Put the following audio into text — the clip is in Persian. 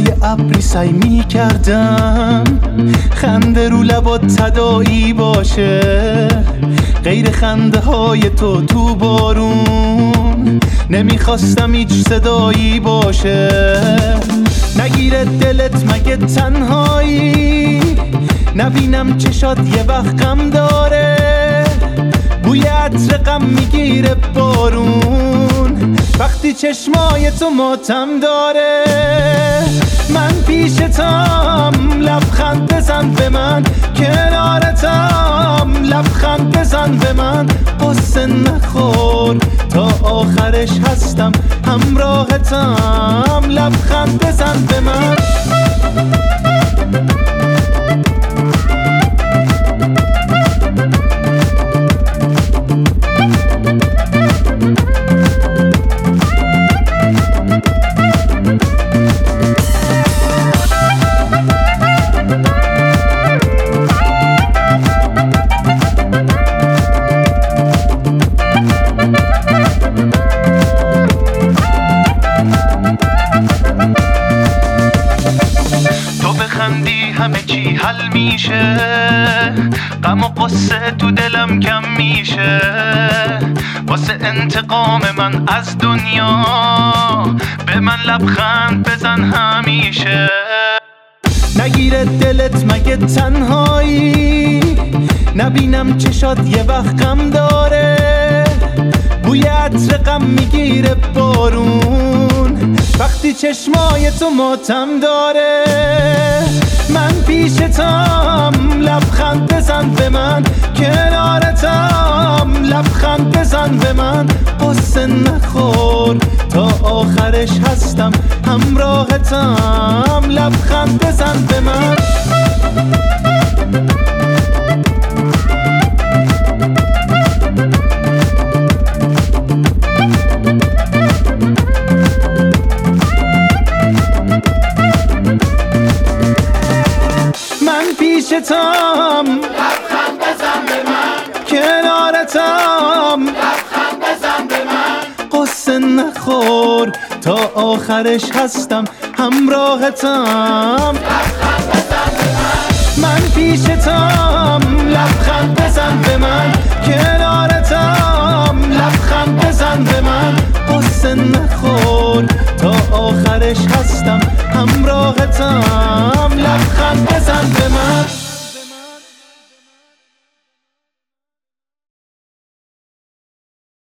لای ابری سعی می کردم خنده رو لبات تداعی باشه، غیر خنده های تو بارون نمیخواستم هیچ صدایی باشه. نگیره دلت مگه تنهایی، نبینم چشات یه وقت غم داره، بوی عطر غم میگیره بارون وقتی چشمای تو ماتم داره. من پیشتم لبخند بزن به من، کنارتم لبخند بزن به من، قصه نخور تا آخرش هستم همراهتم، لبخند بزن به من. همه چی حل میشه، غم و قصه تو دلم کم میشه، واسه انتقام من از دنیا به من لبخند بزن همیشه. نگیره دلت مگه تنهایی، نبینم چشات یه وقت غم داره، بوی عطر غم میگیره بارون وقتی چشمای تو ماتم داره. من پیشتم لبخند بزن به من، کنارتم لبخند بزن به من، قصه نخور تا آخرش هستم همراهتم، لبخند بزن به من. پیشتم لبخند بزن به من، کنارتم لبخند بزن به من، قصه نخور تا آخرش هستم همراهتم، لبخند بزن به من. من پیشتم لبخند بزن به من، کنارتم لبخند بزن به من، قصه نخور تا آخرش هستم همراهتم.